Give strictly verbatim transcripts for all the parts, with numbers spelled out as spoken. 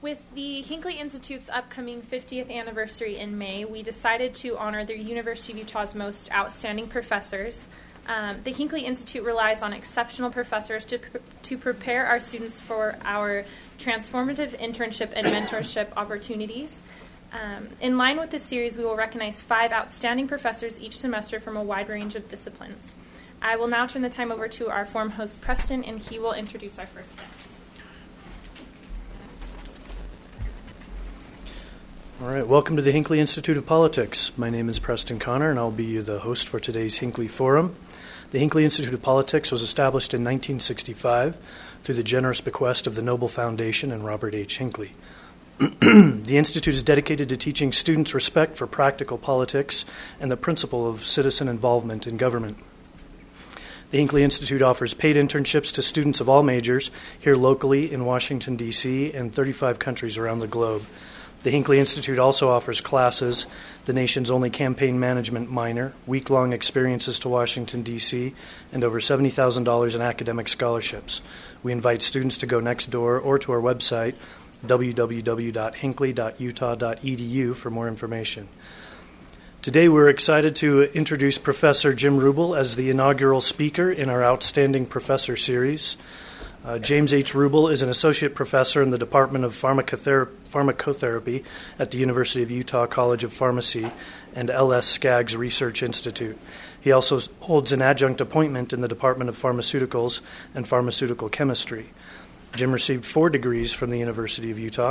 With the Hinckley Institute's upcoming fiftieth anniversary in May, we decided to honor the University of Utah's most outstanding professors. Um, the Hinckley Institute relies on exceptional professors to, pr- to prepare our students for our transformative internship and mentorship opportunities. Um, in line with this series, we will recognize five outstanding professors each semester from a wide range of disciplines. I will now turn the time over to our forum host, Preston, and he will introduce our first guest. All right, welcome to the Hinckley Institute of Politics. My name is Preston Connor, and I'll be the host for today's Hinckley Forum. The Hinckley Institute of Politics was established in nineteen sixty-five through the generous bequest of the Noble Foundation and Robert H. Hinckley. The Institute is dedicated to teaching students respect for practical politics and the principle of citizen involvement in government. The Hinckley Institute offers paid internships to students of all majors here locally in Washington, D C, and thirty-five countries around the globe. The Hinckley Institute also offers classes, the nation's only campaign management minor, week-long experiences to Washington, D C, and over seventy thousand dollars in academic scholarships. We invite students to go next door or to our website, w w w dot hinckley dot utah dot e d u, for more information. Today we're excited to introduce Professor Jim Rubel as the inaugural speaker in our Outstanding Professor Series. Uh, James H. Rubel is an associate professor in the Department of Pharmacother- Pharmacotherapy at the University of Utah College of Pharmacy and L S Skaggs Research Institute. He also holds an adjunct appointment in the Department of Pharmaceuticals and Pharmaceutical Chemistry. Jim received four degrees from the University of Utah.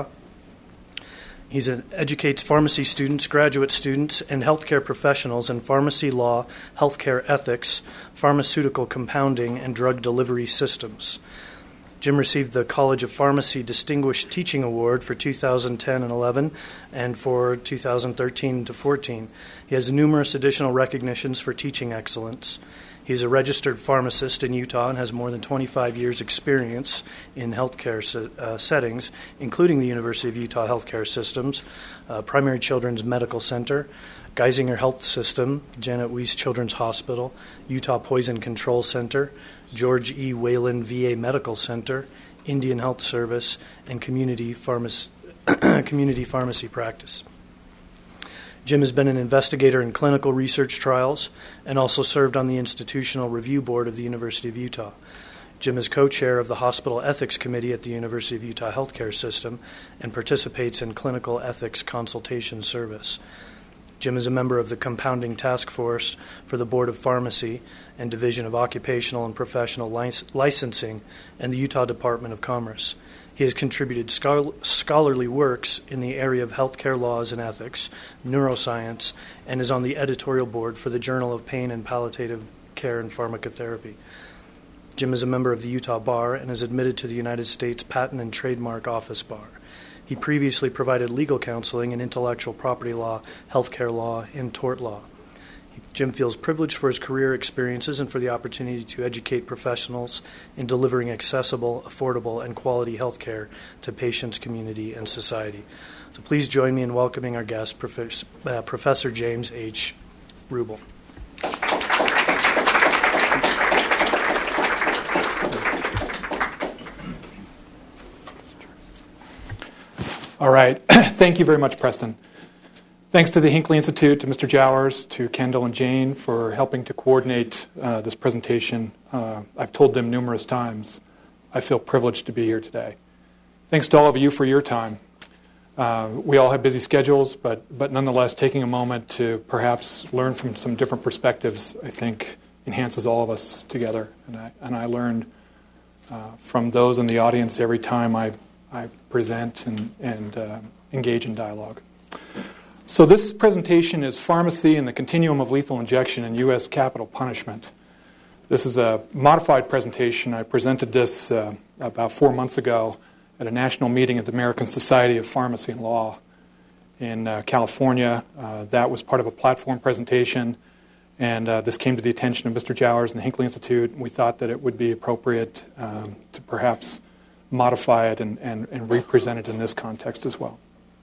He educates pharmacy students, graduate students, and healthcare professionals in pharmacy law, healthcare ethics, pharmaceutical compounding, and drug delivery systems. Jim received the College of Pharmacy Distinguished Teaching Award for two thousand ten and eleven and for two thousand thirteen to fourteen. He has numerous additional recognitions for teaching excellence. He's a registered pharmacist in Utah and has more than twenty-five years' experience in healthcare se- uh, settings, including the University of Utah Healthcare Systems, uh, Primary Children's Medical Center, Geisinger Health System, Janet Weiss Children's Hospital, Utah Poison Control Center, George E. Whalen V A Medical Center, Indian Health Service, and Community, Pharmac- community Pharmacy Practice. Jim has been an investigator in clinical research trials and also served on the Institutional Review Board of the University of Utah. Jim is co-chair of the Hospital Ethics Committee at the University of Utah Healthcare System and participates in clinical ethics consultation service. Jim is a member of the Compounding Task Force for the Board of Pharmacy and Division of Occupational and Professional Lic- Licensing and the Utah Department of Commerce. He has contributed schol- scholarly works in the area of healthcare laws and ethics, neuroscience, and is on the editorial board for the Journal of Pain and Palliative Care and Pharmacotherapy. Jim is a member of the Utah Bar and is admitted to the United States Patent and Trademark Office Bar. He previously provided legal counseling in intellectual property law, healthcare law, and tort law. Jim feels privileged for his career experiences and for the opportunity to educate professionals in delivering accessible, affordable, and quality health care to patients, community, and society. So please join me in welcoming our guest, Prof- uh, Professor James H. Rubel. All right. Thank you very much, Preston. Thanks to the Hinckley Institute, to Mister Jowers, to Kendall and Jane for helping to coordinate uh, this presentation. Uh, I've told them numerous times I feel privileged to be here today. Thanks to all of you for your time. Uh, we all have busy schedules, but but nonetheless, taking a moment to perhaps learn from some different perspectives, I think, enhances all of us together. And I, and I learned uh, from those in the audience every time I, I present and, and uh, engage in dialogue. So this presentation is Pharmacy and the Continuum of Lethal Injection in U S Capital Punishment. This is a modified presentation. I presented this uh, about four months ago at a national meeting at the American Society of Pharmacy and Law in uh, California. Uh, that was part of a platform presentation, and uh, this came to the attention of Mister Jowers and the Hinckley Institute, and we thought that it would be appropriate um, to perhaps modify it and, and, and represent it in this context as well.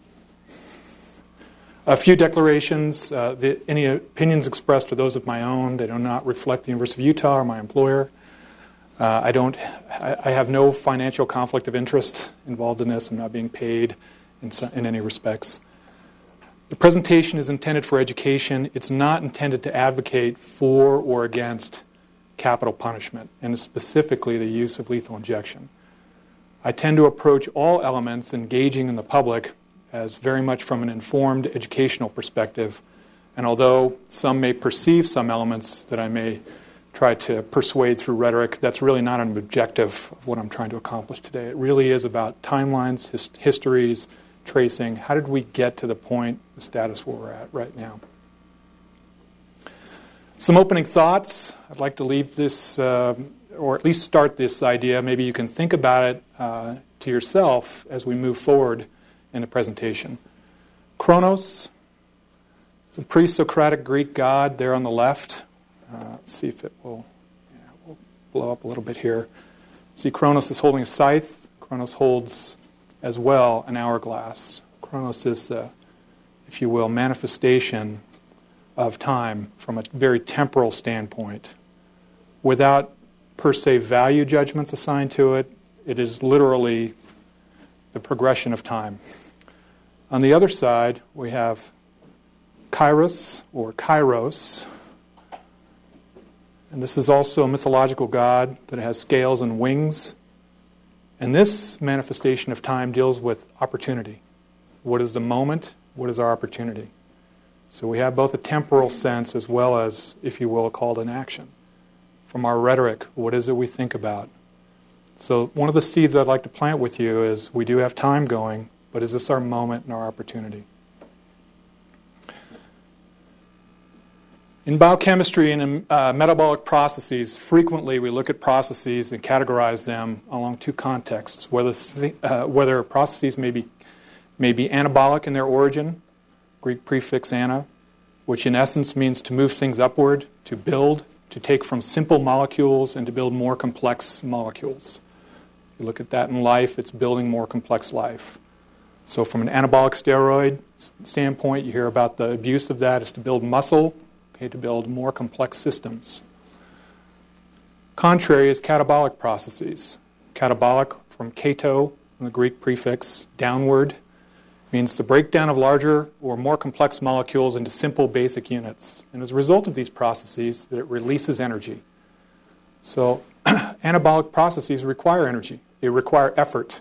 A few declarations. Uh, the, any opinions expressed are those of my own. They do not reflect the University of Utah or my employer. Uh, I don't. I, I have no financial conflict of interest involved in this. I'm not being paid in, in any respects. The presentation is intended for education. It's not intended to advocate for or against capital punishment, and specifically the use of lethal injection. I tend to approach all elements engaging in the public as very much from an informed educational perspective, and although some may perceive some elements that I may try to persuade through rhetoric, that's really not an objective of what I'm trying to accomplish today. It really is about timelines, his, histories, tracing. How did we get to the point, the status where we're at right now? Some opening thoughts. I'd like to leave this, uh, or at least start this idea. Maybe you can think about it uh, to yourself as we move forward in the presentation. Kronos, it's a pre-Socratic Greek god there on the left. Uh, let's see if it will, yeah, will blow up a little bit here. See, Kronos is holding a scythe. Kronos holds as well an hourglass. Kronos is the, if you will, manifestation of time from a very temporal standpoint. Without per se value judgments assigned to it, it is literally the progression of time. On the other side, we have Kairos, or Kairos. And this is also a mythological god that has scales and wings. And this manifestation of time deals with opportunity. What is the moment? What is our opportunity? So we have both a temporal sense as well as, if you will, called an action. From our rhetoric, what is it we think about? So one of the seeds I'd like to plant with you is we do have time going, but is this our moment and our opportunity? In biochemistry and in uh, metabolic processes, frequently we look at processes and categorize them along two contexts, whether, uh, whether processes may be, may be anabolic in their origin, Greek prefix ana, which in essence means to move things upward, to build, to take from simple molecules and to build more complex molecules. You look at that in life, it's building more complex life. So from an anabolic steroid standpoint, you hear about the abuse of that is to build muscle, okay, to build more complex systems. Contrary is catabolic processes. Catabolic from kato, from the Greek prefix, downward, means the breakdown of larger or more complex molecules into simple basic units. And as a result of these processes, that it releases energy. So anabolic processes require energy. They require effort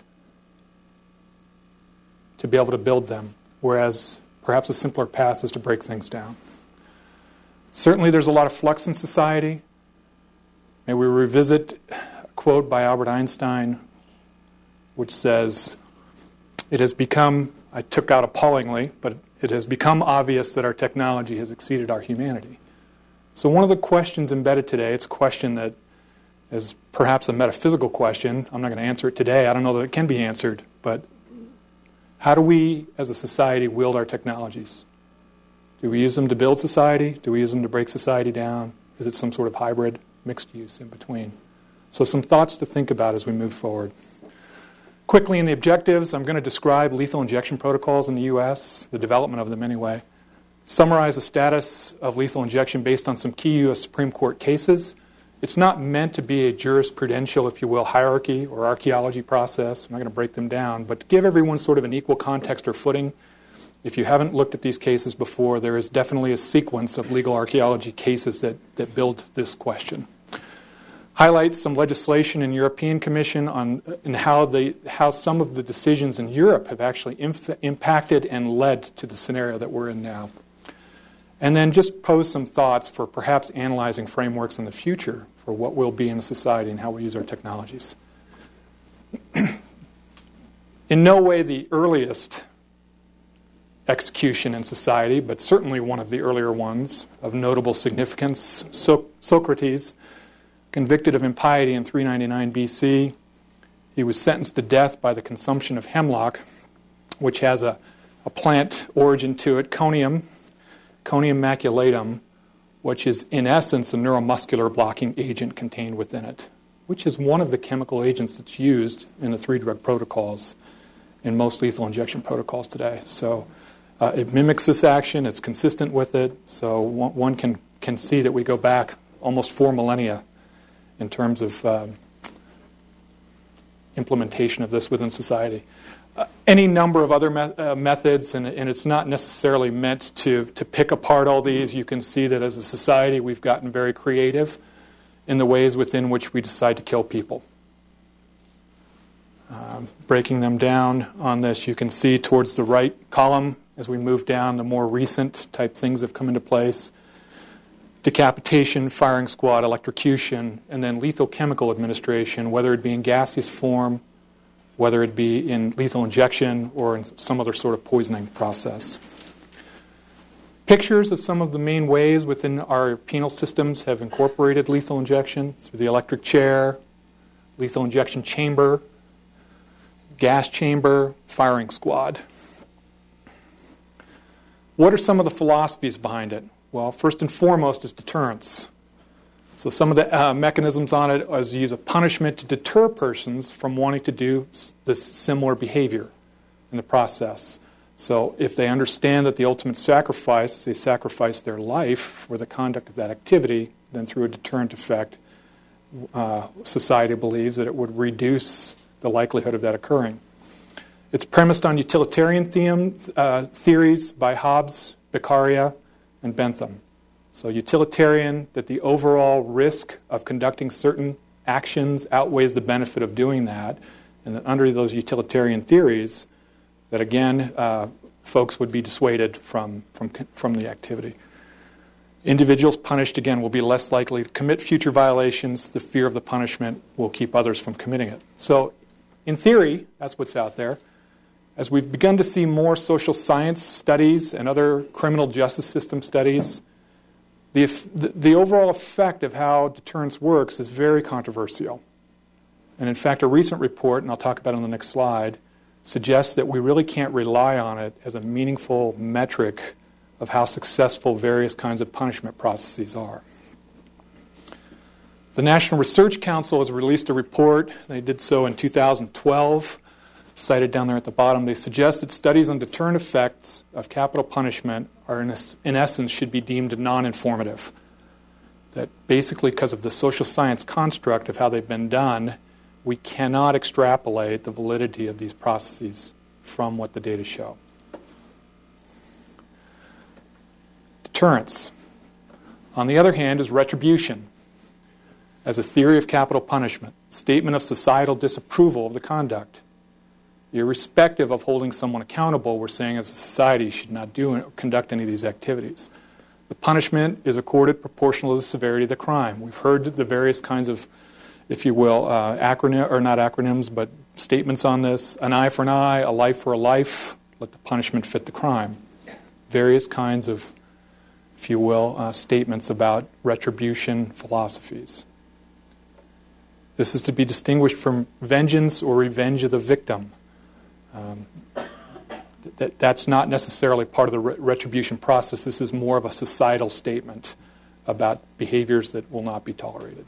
to be able to build them, whereas perhaps a simpler path is to break things down. Certainly there's a lot of flux in society. May we revisit a quote by Albert Einstein, which says, it has become, I took out appallingly, but it has become obvious that our technology has exceeded our humanity. So one of the questions embedded today, it's a question that is perhaps a metaphysical question. I'm not going to answer it today. I don't know that it can be answered, but how do we as a society wield our technologies? Do we use them to build society? Do we use them to break society down? Is it some sort of hybrid, mixed use in between? So some thoughts to think about as we move forward. Quickly in the objectives, I'm going to describe lethal injection protocols in the U S, the development of them anyway. Summarize the status of lethal injection based on some key U S Supreme Court cases. It's not meant to be a jurisprudential, if you will, hierarchy or archaeology process. I'm not going to break them down, but to give everyone sort of an equal context or footing. If you haven't looked at these cases before, there is definitely a sequence of legal archaeology cases that, that build this question. Highlights some legislation in European Commission on and how the how some of the decisions in Europe have actually inf- impacted and led to the scenario that we're in now. And then just pose some thoughts for perhaps analyzing frameworks in the future for what we'll be in a society and how we use our technologies. In no way the earliest execution in society, but certainly one of the earlier ones of notable significance, so- Socrates, convicted of impiety in three ninety-nine B C. He was sentenced to death by the consumption of hemlock, which has a, a plant origin to it, conium, conium maculatum, which is in essence a neuromuscular blocking agent contained within it, which is one of the chemical agents that's used in the three drug protocols in most lethal injection protocols today. So uh, it mimics this action, it's consistent with it, so one, one can, can see that we go back almost four millennia in terms of um, implementation of this within society. Uh, any number of other me- uh, methods, and, and it's not necessarily meant to, to pick apart all these. You can see that as a society we've gotten very creative in the ways within which we decide to kill people. Um, breaking them down on this, you can see towards the right column as we move down, the more recent type things have come into place. Decapitation, firing squad, electrocution, and then lethal chemical administration, whether it be in gaseous form, whether it be in lethal injection or in some other sort of poisoning process. Pictures of some of the main ways within our penal systems have incorporated lethal injection through the electric chair, lethal injection chamber, gas chamber, firing squad. What are some of the philosophies behind it? Well, first and foremost is deterrence. So some of the uh, mechanisms on it is to use a punishment to deter persons from wanting to do s- this similar behavior in the process. So if they understand that the ultimate sacrifice, they sacrifice their life for the conduct of that activity, then through a deterrent effect, uh, society believes that it would reduce the likelihood of that occurring. It's premised on utilitarian theme, uh, theories by Hobbes, Beccaria, and Bentham. So utilitarian, that the overall risk of conducting certain actions outweighs the benefit of doing that, and that under those utilitarian theories, that again, uh, folks would be dissuaded from, from, from the activity. Individuals punished, again, will be less likely to commit future violations. The fear of the punishment will keep others from committing it. So in theory, that's what's out there. As we've begun to see more social science studies and other criminal justice system studies, the, the, the overall effect of how deterrence works is very controversial. And in fact, a recent report, and I'll talk about it on the next slide, suggests that we really can't rely on it as a meaningful metric of how successful various kinds of punishment processes are. The National Research Council has released a report. They did so in two thousand twelve. Cited down there at the bottom, they suggest that studies on deterrent effects of capital punishment are, in, es- in essence, should be deemed non-informative. That basically, because of the social science construct of how they've been done, we cannot extrapolate the validity of these processes from what the data show. Deterrence, on the other hand, is retribution as a theory of capital punishment, statement of societal disapproval of the conduct. Irrespective of holding someone accountable, we're saying as a society should not do or conduct any of these activities. The punishment is accorded proportional to the severity of the crime. We've heard the various kinds of, if you will, uh, acronym or not acronyms, but statements on this: an eye for an eye, a life for a life. Let the punishment fit the crime. Various kinds of, if you will, uh, statements about retribution philosophies. This is to be distinguished from vengeance or revenge of the victim. Um, that, that's not necessarily part of the re- retribution process. This is more of a societal statement about behaviors that will not be tolerated.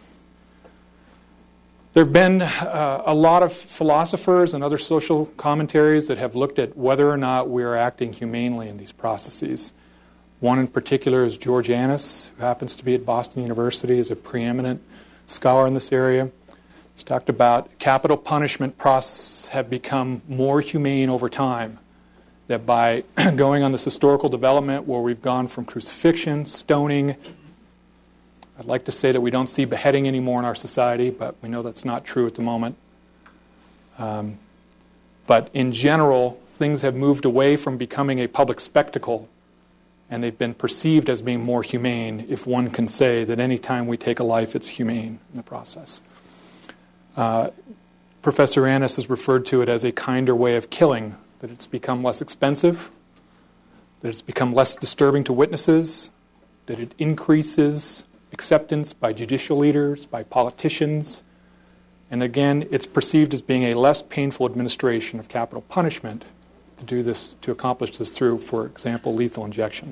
There have been uh, a lot of philosophers and other social commentaries that have looked at whether or not we are acting humanely in these processes. One in particular is George Annis, who happens to be at Boston University, is a preeminent scholar in this area. He's talked about capital punishment processes have become more humane over time. That by going on this historical development where we've gone from crucifixion, stoning, I'd like to say that we don't see beheading anymore in our society, but we know that's not true at the moment. Um, but in general, things have moved away from becoming a public spectacle, and they've been perceived as being more humane, if one can say that any time we take a life, it's humane in the process. Uh, Professor Annis has referred to it as a kinder way of killing, that it's become less expensive, that it's become less disturbing to witnesses, that it increases acceptance by judicial leaders, by politicians, and again, it's perceived as being a less painful administration of capital punishment to do this, to accomplish this through, for example, lethal injection.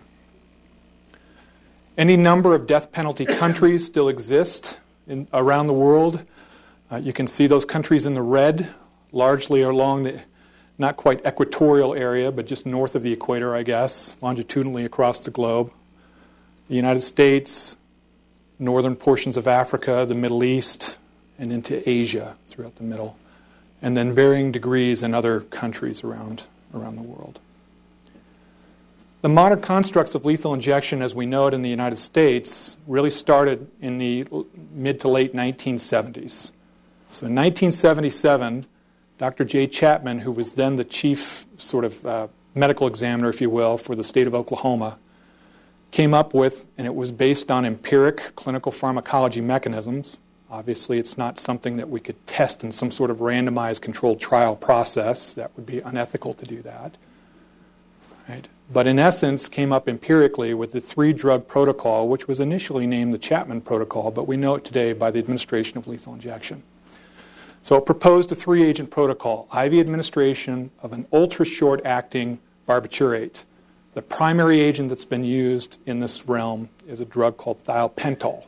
Any number of death penalty countries still exist in, around the world. Uh, you can see those countries in the red, largely along the not quite equatorial area, but just north of the equator, I guess, longitudinally across the globe. The United States, northern portions of Africa, the Middle East, and into Asia throughout the middle, and then varying degrees in other countries around, around the world. The modern constructs of lethal injection, as we know it in the United States, really started in the mid to late nineteen seventies. So in nineteen seventy-seven, Doctor Jay Chapman, who was then the chief sort of uh, medical examiner, if you will, for the state of Oklahoma, came up with, and it was based on empiric clinical pharmacology mechanisms. Obviously, it's not something that we could test in some sort of randomized controlled trial process. That would be unethical to do that. Right? But in essence, came up empirically with the three-drug protocol, which was initially named the Chapman Protocol, but we know it today by the administration of lethal injection. So it proposed a three-agent protocol, I V administration of an ultra-short-acting barbiturate. The primary agent that's been used in this realm is a drug called thiopental,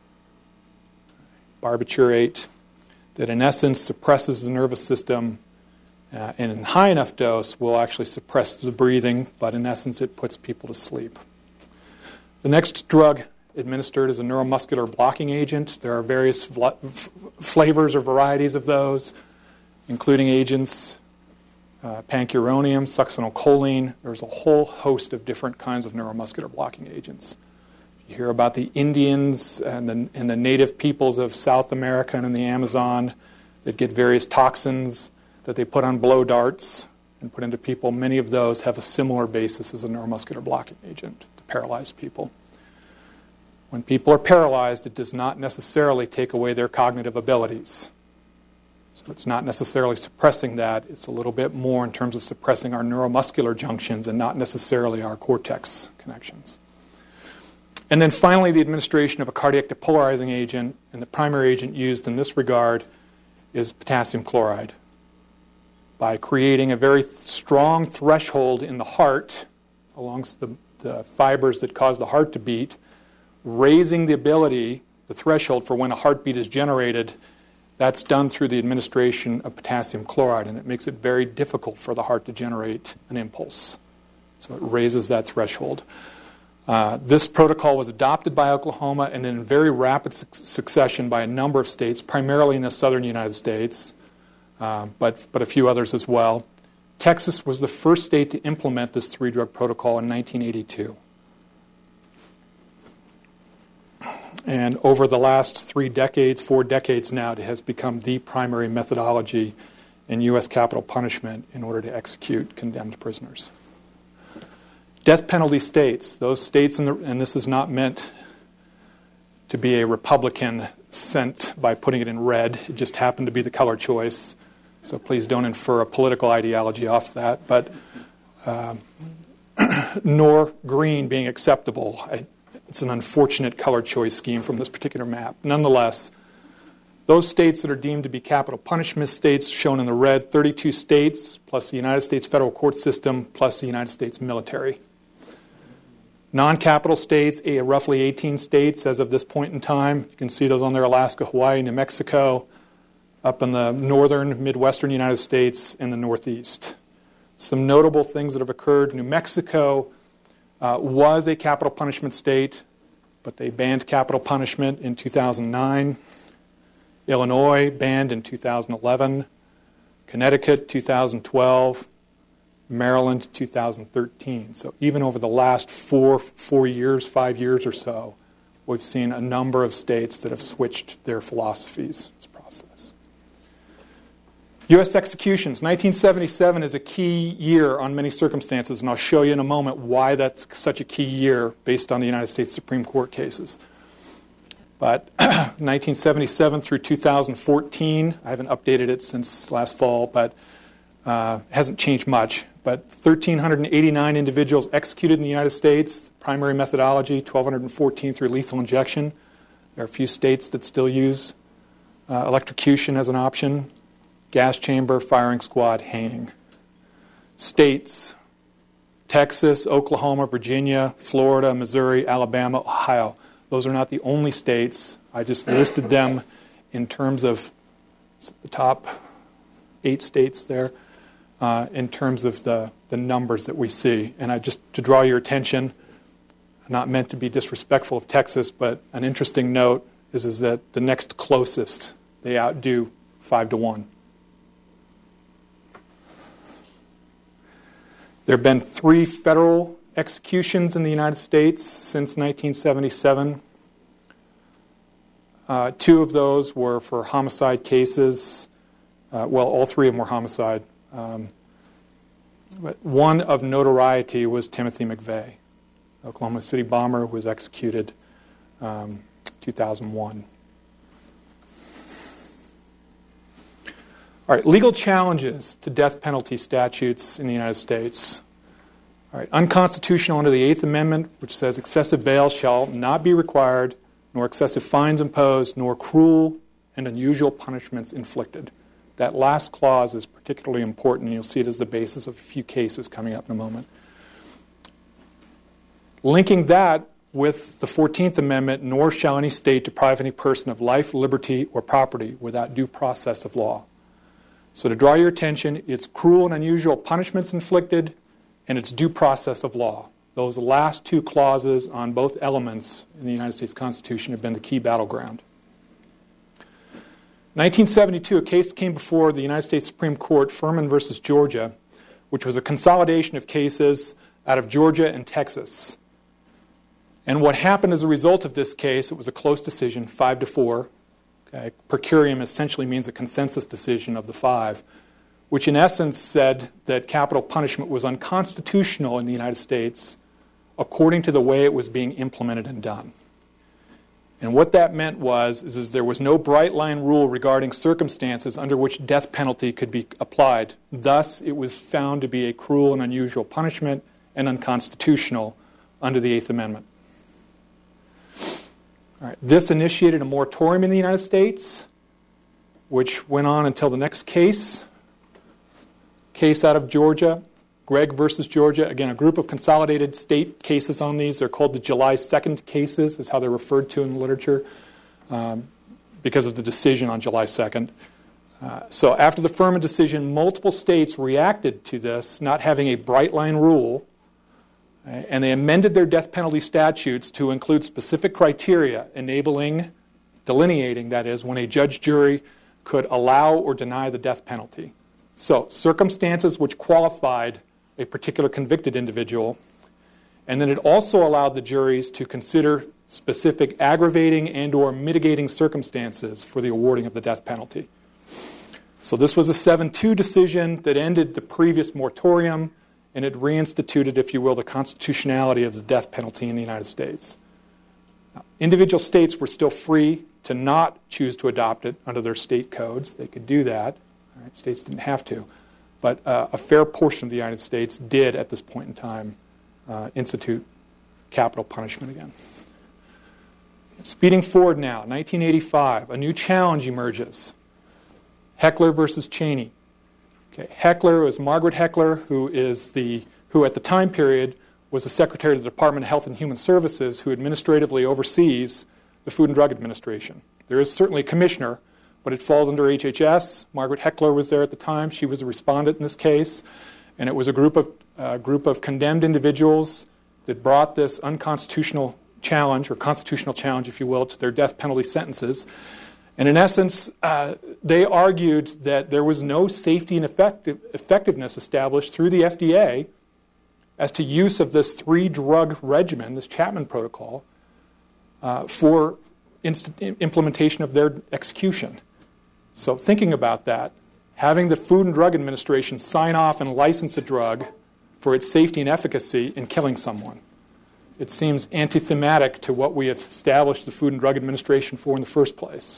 barbiturate, that in essence suppresses the nervous system, uh, and in high enough dose will actually suppress the breathing, but in essence it puts people to sleep. The next drug administered is a neuromuscular blocking agent. There are various fl- f- flavors or varieties of those, including agents, uh, pancuronium, succinylcholine. There's a whole host of different kinds of neuromuscular blocking agents. You hear about the Indians and the, and the native peoples of South America and in the Amazon that get various toxins that they put on blow darts and put into people. Many of those have a similar basis as a neuromuscular blocking agent to paralyze people. When people are paralyzed, it does not necessarily take away their cognitive abilities. So it's not necessarily suppressing that. It's a little bit more in terms of suppressing our neuromuscular junctions and not necessarily our cortex connections. And then finally, the administration of a cardiac depolarizing agent, and the primary agent used in this regard is potassium chloride. By creating a very th- strong threshold in the heart, alongst the, the fibers that cause the heart to beat, raising the ability, the threshold for when a heartbeat is generated, that's done through the administration of potassium chloride, and it makes it very difficult for the heart to generate an impulse. So it raises that threshold. Uh, this protocol was adopted by Oklahoma and in very rapid su- succession by a number of states, primarily in the southern United States, uh, but, but a few others as well. Texas was the first state to implement this three-drug protocol in nineteen eighty-two. And over the last three decades, four decades now, it has become the primary methodology in U S capital punishment in order to execute condemned prisoners. Death penalty states, those states, in the, and this is not meant to be a Republican sent by putting it in red. It just happened to be the color choice. So please don't infer a political ideology off that. But uh, nor green being acceptable. I, it's an unfortunate color choice scheme from this particular map. Nonetheless, those states that are deemed to be capital punishment states, shown in the red, thirty-two states, plus the United States federal court system, plus the United States military. Non-capital states, roughly eighteen states as of this point in time. You can see those on there: Alaska, Hawaii, New Mexico, up in the northern, midwestern United States, and the Northeast. Some notable things that have occurred. New Mexico uh, was a capital punishment state, but they banned capital punishment in two thousand nine. Illinois banned in two thousand eleven. Connecticut, two thousand twelve. Maryland, two thousand thirteen. So even over the last four, four years, five years or so, we've seen a number of states that have switched their philosophies in this process. U S executions. nineteen seventy-seven is a key year on many circumstances, and I'll show you in a moment why that's such a key year based on the United States Supreme Court cases. But nineteen seventy-seven through two thousand fourteen, I haven't updated it since last fall, but uh, hasn't changed much. But one thousand three hundred eighty-nine individuals executed in the United States. Primary methodology, one thousand two hundred fourteen through lethal injection. There are a few states that still use uh, electrocution as an option. Gas chamber, firing squad, hanging. States: Texas, Oklahoma, Virginia, Florida, Missouri, Alabama, Ohio. Those are not the only states. I just listed them in terms of the top eight states there, uh, in terms of the, the numbers that we see. And I just to draw your attention, Not meant to be disrespectful of Texas, but an interesting note is, is that the next closest, they outdo five to one. There have been three federal executions in the United States since nineteen seventy-seven. Uh, two of those were for homicide cases. Uh, well, all three of them were homicide. Um, but one of notoriety was Timothy McVeigh, Oklahoma City bomber, who was executed um, two thousand one. All right, legal challenges to death penalty statutes in the United States. All right, unconstitutional under the Eighth Amendment, which says excessive bail shall not be required, nor excessive fines imposed, nor cruel and unusual punishments inflicted. That last clause is particularly important, and you'll see it as the basis of a few cases coming up in a moment. Linking that with the fourteenth Amendment, nor shall any state deprive any person of life, liberty, or property without due process of law. So to draw your attention, it's cruel and unusual punishments inflicted, and it's due process of law. Those last two clauses on both elements in the United States Constitution have been the key battleground. nineteen seventy-two, a case came before the United States Supreme Court, Furman versus Georgia, which was a consolidation of cases out of Georgia and Texas. And what happened as a result of this case, it was a close decision, five to four. Okay. Per curiam essentially means a consensus decision of the five, which in essence said that capital punishment was unconstitutional in the United States according to the way it was being implemented and done. And what that meant was is, is there was no bright line rule regarding circumstances under which death penalty could be applied. Thus, it was found to be a cruel and unusual punishment and unconstitutional under the Eighth Amendment. All right. This initiated a moratorium in the United States, which went on until the next case, case out of Georgia, Gregg versus Georgia. Again, a group of consolidated state cases on these. They're called the July second cases, is how they're referred to in the literature, um, because of the decision on July second. Uh, so after the Furman decision, multiple states reacted to this, not having a bright line rule, and they amended their death penalty statutes to include specific criteria enabling, delineating, that is, when a judge jury could allow or deny the death penalty. So, circumstances which qualified a particular convicted individual, and then it also allowed the juries to consider specific aggravating and or mitigating circumstances for the awarding of the death penalty. So this was a seven two decision that ended the previous moratorium, and it reinstituted, if you will, the constitutionality of the death penalty in the United States. Now, individual states were still free to not choose to adopt it under their state codes. They could do that. All right, states didn't have to. But uh, a fair portion of the United States did, at this point in time, uh, institute capital punishment again. Speeding forward now, nineteen eighty-five, a new challenge emerges. Heckler versus Cheney. Okay, Heckler was Margaret Heckler, who is the who at the time period was the Secretary of the Department of Health and Human Services, who administratively oversees the Food and Drug Administration. There is certainly a commissioner, but it falls under H H S. Margaret Heckler was there at the time. She was a respondent in this case, and it was a group of uh, group of condemned individuals that brought this unconstitutional challenge, or constitutional challenge, if you will, to their death penalty sentences. And in essence, uh, they argued that there was no safety and effective, effectiveness established through the F D A as to use of this three-drug regimen, this Chapman protocol, uh, for inst- implementation of their execution. So thinking about that, having the Food and Drug Administration sign off and license a drug for its safety and efficacy in killing someone, it seems antithematic to what we have established the Food and Drug Administration for in the first place.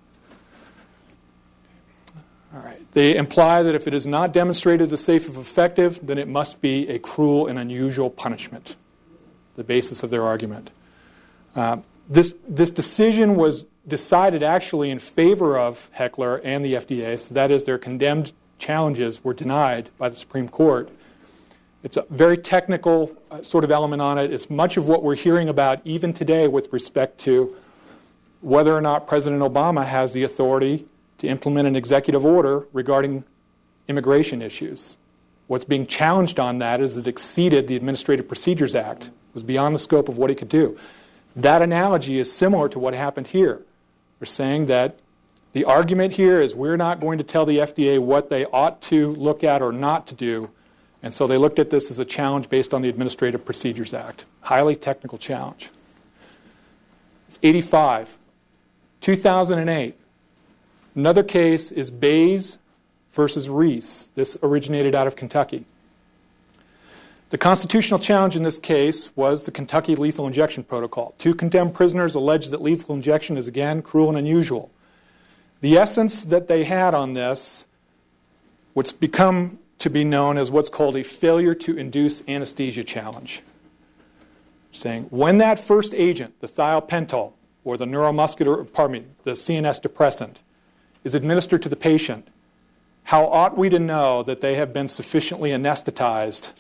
All right. They imply that if it is not demonstrated as safe or effective, then it must be a cruel and unusual punishment, the basis of their argument. Uh, this, this decision was decided actually in favor of Heckler and the F D A, so that is, their condemned challenges were denied by the Supreme Court. It's a very technical uh, sort of element on it. It's much of what we're hearing about even today with respect to whether or not President Obama has the authority to implement an executive order regarding immigration issues. What's being challenged on that is it exceeded the Administrative Procedures Act. It was beyond the scope of what he could do. That analogy is similar to what happened here. We're saying that the argument here is we're not going to tell the F D A what they ought to look at or not to do, and so they looked at this as a challenge based on the Administrative Procedures Act. Highly technical challenge. It's eighty-five. two thousand eight. Another case is Bays versus Reese. This originated out of Kentucky. The constitutional challenge in this case was the Kentucky Lethal Injection Protocol. Two condemned prisoners alleged that lethal injection is, again, cruel and unusual. The essence that they had on this, what's become to be known as what's called a failure to induce anesthesia challenge. Saying when that first agent, the thiopental, or the neuromuscular, pardon me, the C N S depressant, is administered to the patient, how ought we to know that they have been sufficiently anesthetized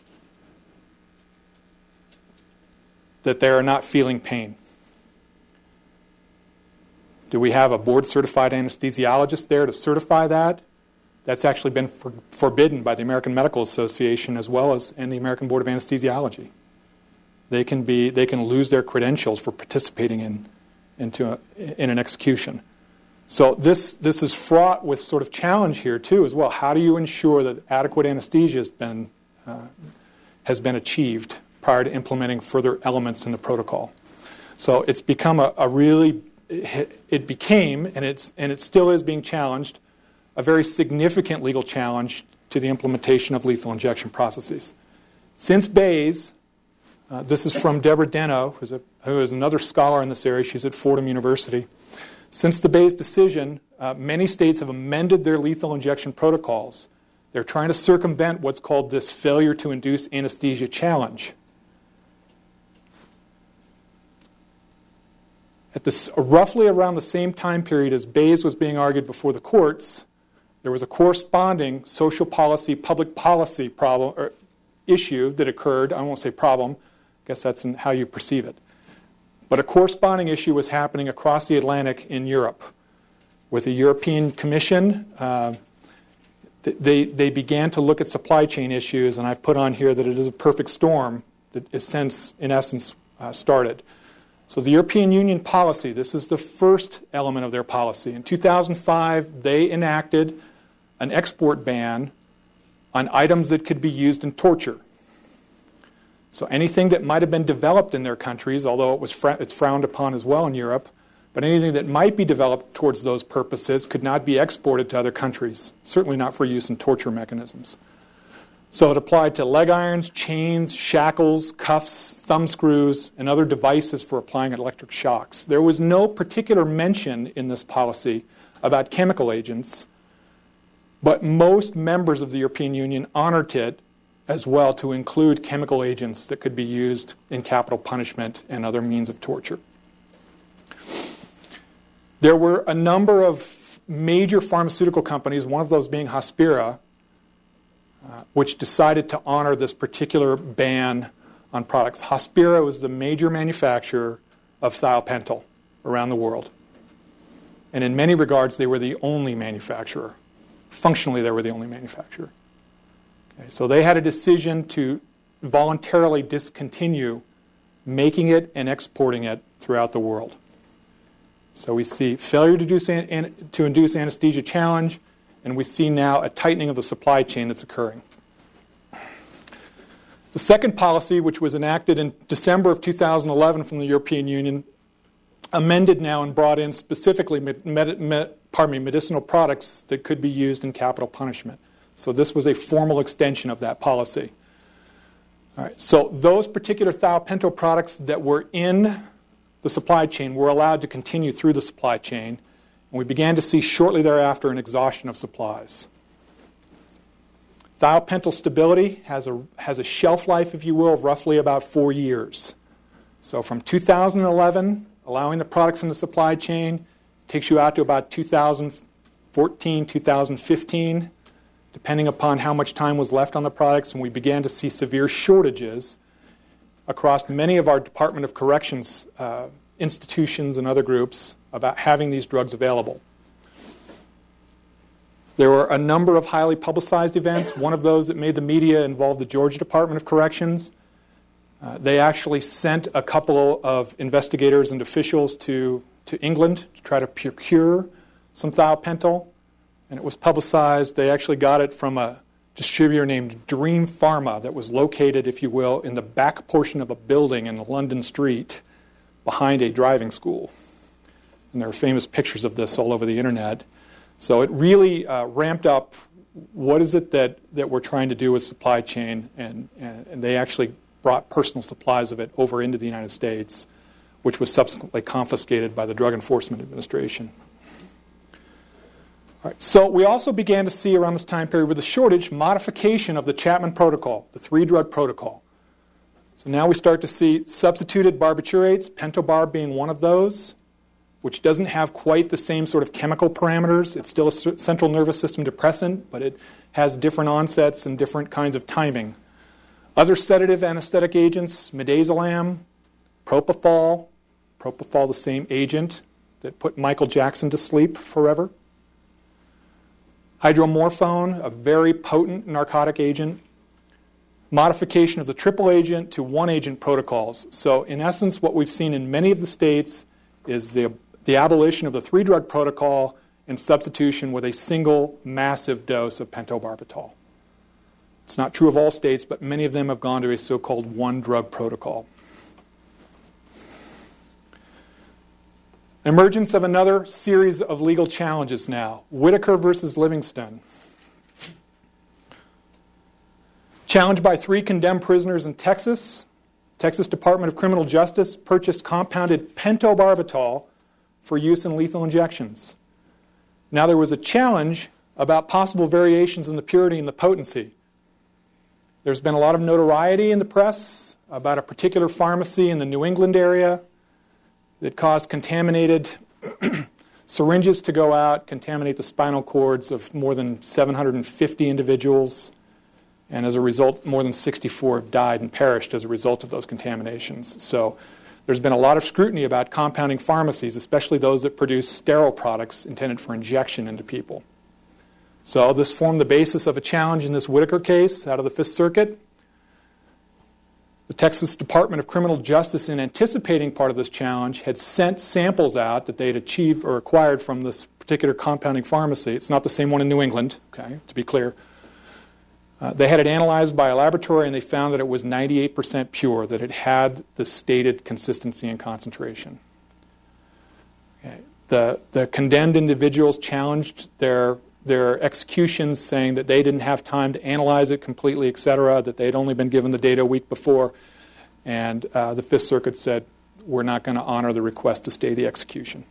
that they are not feeling pain? Do we have a board-certified anesthesiologist there to certify that? That's actually been for, forbidden by the American Medical Association as well as and the American Board of Anesthesiology. They can be they can lose their credentials for participating in into a, in an execution. So this this is fraught with sort of challenge here too as well. How do you ensure that adequate anesthesia has been uh, has been achieved prior to implementing further elements in the protocol? So it's become a, a really it, it became and it's and it still is being challenged, a very significant legal challenge to the implementation of lethal injection processes. Since Bays, uh, this is from Deborah Deno, who's a, who is another scholar in this area. She's at Fordham University. Since the Bays decision, uh, many states have amended their lethal injection protocols. They're trying to circumvent what's called this failure to induce anesthesia challenge. At this, roughly around the same time period as Bays was being argued before the courts, there was a corresponding social policy, public policy problem or issue that occurred. I won't say problem. I guess that's in how you perceive it. But a corresponding issue was happening across the Atlantic in Europe. With the European Commission, uh, they, they began to look at supply chain issues, and I've put on here that it is a perfect storm that is since, in essence, uh, started. So the European Union policy, this is the first element of their policy. In two thousand five, they enacted an export ban on items that could be used in torture. So anything that might have been developed in their countries, although it was fr- it's frowned upon as well in Europe, but anything that might be developed towards those purposes could not be exported to other countries, certainly not for use in torture mechanisms. So it applied to leg irons, chains, shackles, cuffs, thumb screws, and other devices for applying electric shocks. There was no particular mention in this policy about chemical agents, but most members of the European Union honored it as well to include chemical agents that could be used in capital punishment and other means of torture. There were a number of major pharmaceutical companies, one of those being Hospira, uh, which decided to honor this particular ban on products. Hospira was the major manufacturer of thiopental around the world. And in many regards, they were the only manufacturer. Functionally, they were the only manufacturer. Okay, so they had a decision to voluntarily discontinue making it and exporting it throughout the world. So we see failure to, do, to induce anesthesia challenge, and we see now a tightening of the supply chain that's occurring. The second policy, which was enacted in December of two thousand eleven from the European Union, amended now and brought in specifically med- med- med- pardon me, medicinal products that could be used in capital punishment. So this was a formal extension of that policy. All right, so those particular thiopental products that were in the supply chain were allowed to continue through the supply chain, and we began to see shortly thereafter an exhaustion of supplies. Thiopental stability has a, has a shelf life, if you will, of roughly about four years. So from two thousand eleven, allowing the products in the supply chain, takes you out to about two thousand fourteen, two thousand fifteen, depending upon how much time was left on the products, and we began to see severe shortages across many of our Department of Corrections uh, institutions and other groups about having these drugs available. There were a number of highly publicized events. One of those that made the media involved the Georgia Department of Corrections. Uh, they actually sent a couple of investigators and officials to, to England to try to procure some thiopental, and it was publicized. They actually got it from a distributor named Dream Pharma that was located, if you will, in the back portion of a building in a London street behind a driving school. And there are famous pictures of this all over the internet. So it really uh, ramped up what is it that, that we're trying to do with supply chain, and, and, and they actually brought personal supplies of it over into the United States, which was subsequently confiscated by the Drug Enforcement Administration. All right, so we also began to see around this time period with the shortage modification of the Chapman Protocol, the three-drug protocol. So now we start to see substituted barbiturates, pentobarb being one of those, which doesn't have quite the same sort of chemical parameters. It's still a central nervous system depressant, but it has different onsets and different kinds of timing. Other sedative anesthetic agents, midazolam, propofol, propofol the same agent that put Michael Jackson to sleep forever. Hydromorphone, a very potent narcotic agent. Modification of the triple agent to one agent protocols. So in essence, what we've seen in many of the states is the the abolition of the three-drug protocol and substitution with a single massive dose of pentobarbital. It's not true of all states, but many of them have gone to a so-called one-drug protocol. Emergence of another series of legal challenges now. Whitaker versus Livingston. Challenged by three condemned prisoners in Texas, Texas Department of Criminal Justice purchased compounded pentobarbital for use in lethal injections. Now there was a challenge about possible variations in the purity and the potency. There's been a lot of notoriety in the press about a particular pharmacy in the New England area that caused contaminated syringes to go out, contaminate the spinal cords of more than seven hundred fifty individuals, and as a result, more than sixty-four have died and perished as a result of those contaminations. So there's been a lot of scrutiny about compounding pharmacies, especially those that produce sterile products intended for injection into people. So this formed the basis of a challenge in this Whitaker case out of the Fifth Circuit. The Texas Department of Criminal Justice, in anticipating part of this challenge, had sent samples out that they had achieved or acquired from this particular compounding pharmacy. It's not the same one in New England, okay, to be clear. Uh, they had it analyzed by a laboratory, and they found that it was ninety-eight percent pure, that it had the stated consistency and concentration. Okay. The, the condemned individuals challenged their, their executions, saying that they didn't have time to analyze it completely, et cetera, that they had only been given the data a week before. And uh, the Fifth Circuit said, we're not going to honor the request to stay the execution.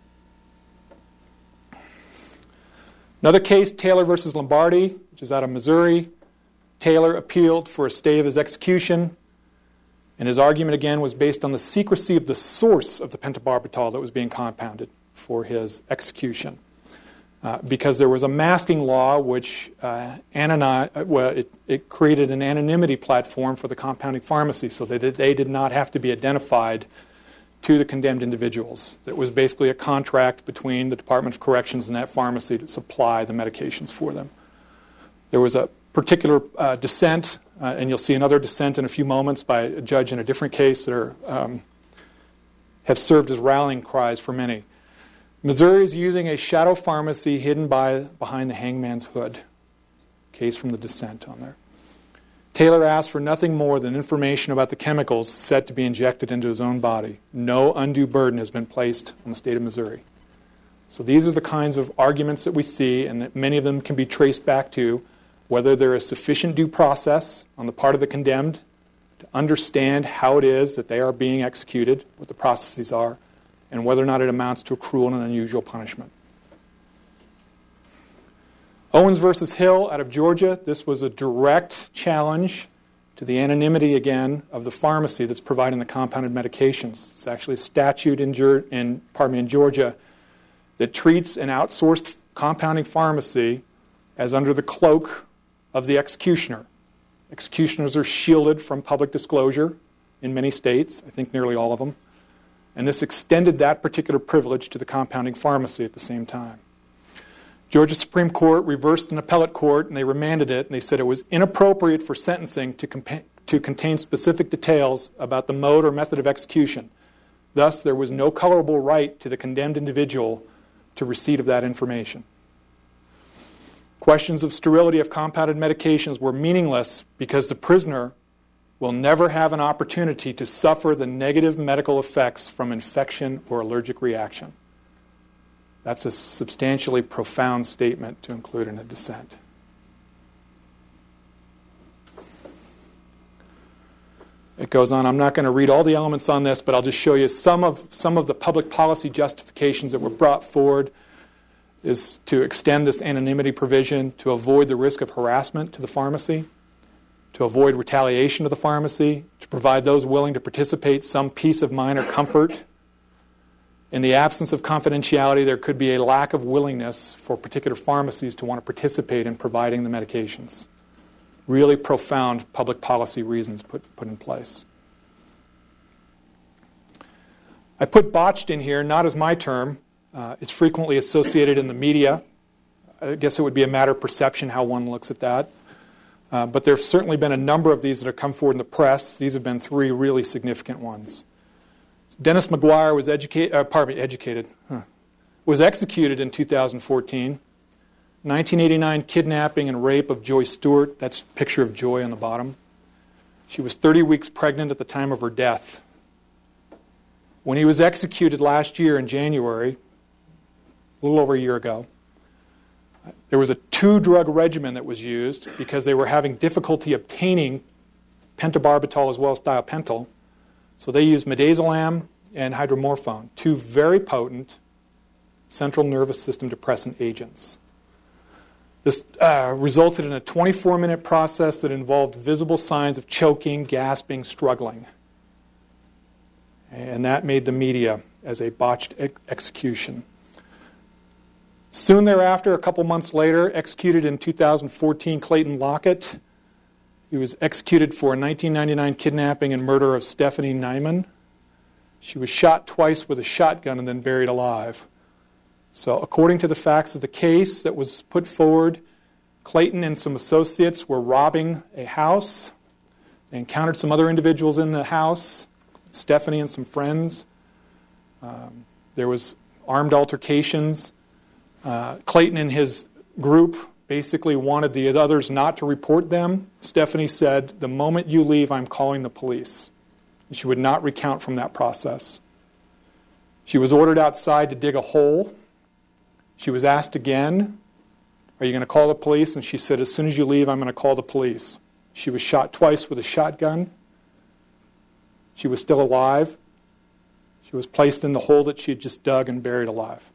Another case, Taylor versus Lombardi, which is out of Missouri. Taylor appealed for a stay of his execution, and his argument again was based on the secrecy of the source of the pentobarbital that was being compounded for his execution. Uh, because there was a masking law which uh, anony- well, it, it created an anonymity platform for the compounding pharmacy so that it, they did not have to be identified to the condemned individuals. It was basically a contract between the Department of Corrections and that pharmacy to supply the medications for them. There was a particular uh, dissent, uh, and you'll see another dissent in a few moments by a judge in a different case that are, um, have served as rallying cries for many. Missouri is using a shadow pharmacy hidden by behind the hangman's hood. Case from the dissent on there. Taylor asked for nothing more than information about the chemicals set to be injected into his own body. No undue burden has been placed on the state of Missouri. So these are the kinds of arguments that we see, and that many of them can be traced back to whether there is sufficient due process on the part of the condemned to understand how it is that they are being executed, what the processes are, and whether or not it amounts to a cruel and unusual punishment. Owens versus Hill out of Georgia. This was a direct challenge to the anonymity, again, of the pharmacy that's providing the compounded medications. It's actually a statute in, in, pardon me, in Georgia that treats an outsourced compounding pharmacy as under the cloak of the executioner. Executioners are shielded from public disclosure in many states, I think nearly all of them. And this extended that particular privilege to the compounding pharmacy at the same time. Georgia Supreme Court reversed an appellate court, and they remanded it, and they said it was inappropriate for sentencing to, compa- to contain specific details about the mode or method of execution. Thus, there was no colorable right to the condemned individual to receipt of that information. Questions of sterility of compounded medications were meaningless because the prisoner will never have an opportunity to suffer the negative medical effects from infection or allergic reaction. That's a substantially profound statement to include in a dissent. It goes on. I'm not going to read all the elements on this, but I'll just show you some of some of the public policy justifications that were brought forward is to extend this anonymity provision, to avoid the risk of harassment to the pharmacy, to avoid retaliation to the pharmacy, to provide those willing to participate some peace of mind or comfort. In the absence of confidentiality, there could be a lack of willingness for particular pharmacies to want to participate in providing the medications. Really profound public policy reasons put, put in place. I put botched in here, not as my term. Uh, it's frequently associated in the media. I guess it would be a matter of perception how one looks at that. Uh, but there have certainly been a number of these that have come forward in the press. These have been three really significant ones. Dennis McGuire was educated, uh, pardon me, educated, huh, was executed in two thousand fourteen. nineteen eighty-nine kidnapping and rape of Joy Stewart. That's a picture of Joy on the bottom. She was thirty weeks pregnant at the time of her death. When he was executed last year in January, a little over a year ago, there was a two-drug regimen that was used because they were having difficulty obtaining pentobarbital as well as thiopental. So they used midazolam and hydromorphone, two very potent central nervous system depressant agents. This uh, resulted in a twenty-four minute process that involved visible signs of choking, gasping, struggling. And that made the media as a botched ex- execution. Soon thereafter, a couple months later, executed in two thousand fourteen, Clayton Lockett. He was executed for a nineteen ninety-nine kidnapping and murder of Stephanie Nyman. She was shot twice with a shotgun and then buried alive. So according to the facts of the case that was put forward, Clayton and some associates were robbing a house. They encountered some other individuals in the house, Stephanie and some friends. Um, there was armed altercations. Uh, Clayton and his group basically wanted the others not to report them. Stephanie said, "The moment you leave, I'm calling the police." And she would not recount from that process. She was ordered outside to dig a hole. She was asked again, "Are you going to call the police?" And she said, "As soon as you leave, I'm going to call the police." She was shot twice with a shotgun. She was still alive. She was placed in the hole that she had just dug and buried alive.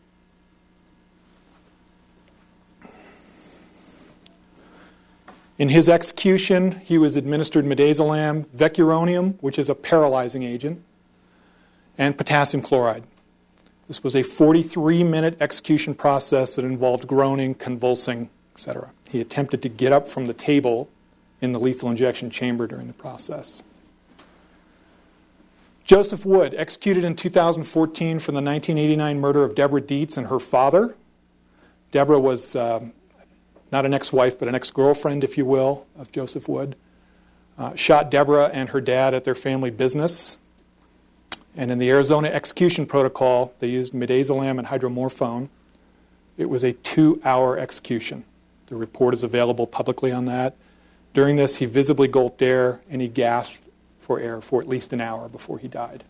In his execution, he was administered midazolam, vecuronium, which is a paralyzing agent, and potassium chloride. This was a forty-three minute execution process that involved groaning, convulsing, et cetera. He attempted to get up from the table in the lethal injection chamber during the process. Joseph Wood, executed in two thousand fourteen for the nineteen eighty-nine murder of Deborah Dietz and her father. Deborah was uh, not an ex-wife, but an ex-girlfriend, if you will, of Joseph Wood. Uh, shot Deborah and her dad at their family business. And in the Arizona execution protocol, they used midazolam and hydromorphone. It was a two-hour execution. The report is available publicly on that. During this, he visibly gulped air and he gasped for air for at least an hour before he died.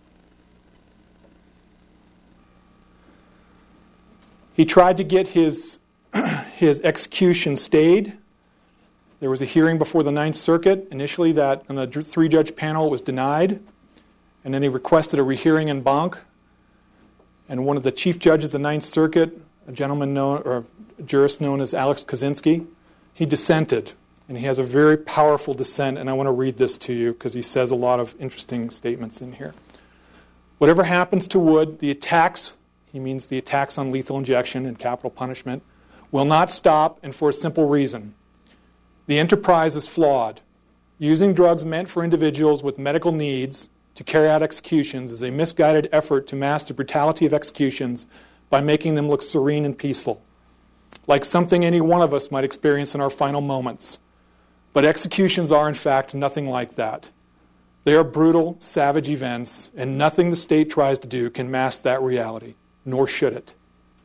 He tried to get his, his execution stayed. There was a hearing before the Ninth Circuit. Initially, that on the three-judge panel was denied. And then he requested a rehearing en banc. And one of the chief judges of the Ninth Circuit, a gentleman known, or a jurist known as Alex Kaczynski, he dissented. And he has a very powerful dissent, and I want to read this to you because he says a lot of interesting statements in here. Whatever happens to Wood, the attacks, he means the attacks on lethal injection and capital punishment, will not stop, and for a simple reason. The enterprise is flawed. Using drugs meant for individuals with medical needs to carry out executions is a misguided effort to mask the brutality of executions by making them look serene and peaceful. like something any one of us might experience in our final moments. But executions are, in fact, nothing like that. They are brutal, savage events, and nothing the state tries to do can mask that reality, nor should it.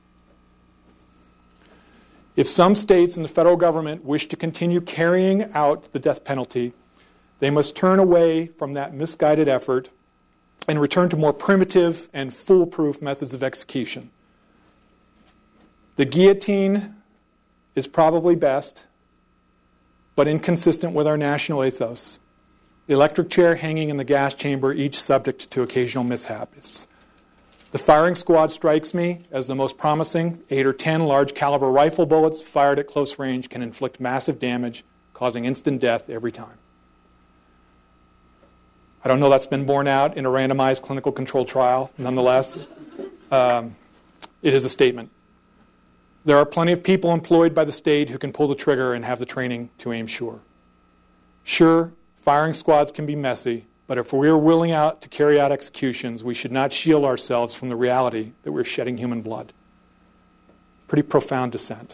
If some states and the federal government wish to continue carrying out the death penalty, they must turn away from that misguided effort and return to more primitive and foolproof methods of execution. The guillotine is probably best, but inconsistent with our national ethos. The electric chair hanging in the gas chamber, each subject to occasional mishaps. The firing squad strikes me as the most promising. Eight or ten large caliber rifle bullets fired at close range can inflict massive damage, causing instant death every time. I don't know that's been borne out in a randomized clinical control trial. Nonetheless, um, it is a statement. There are plenty of people employed by the state who can pull the trigger and have the training to aim sure. Sure, firing squads can be messy, but if we are willing out to carry out executions, we should not shield ourselves from the reality that we're shedding human blood. Pretty profound dissent.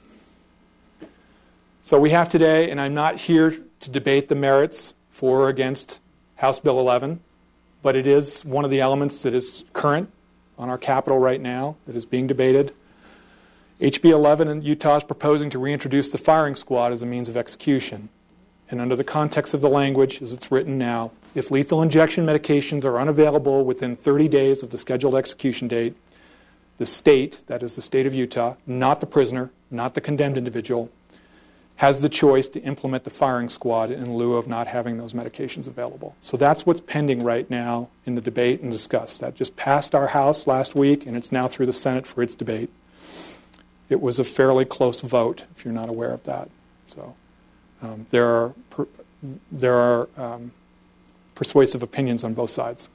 So we have today, and I'm not here to debate the merits for or against House Bill eleven, but it is one of the elements that is current on our Capitol right now that is being debated. H B eleven in Utah is proposing to reintroduce the firing squad as a means of execution. And under the context of the language, as it's written now, if lethal injection medications are unavailable within thirty days of the scheduled execution date, the state, that is the state of Utah, not the prisoner, not the condemned individual, has the choice to implement the firing squad in lieu of not having those medications available. So that's what's pending right now in the debate and discuss. That just passed our House last week, and it's now through the Senate for its debate. It was a fairly close vote, if you're not aware of that. So um, there are per, there are um, persuasive opinions on both sides.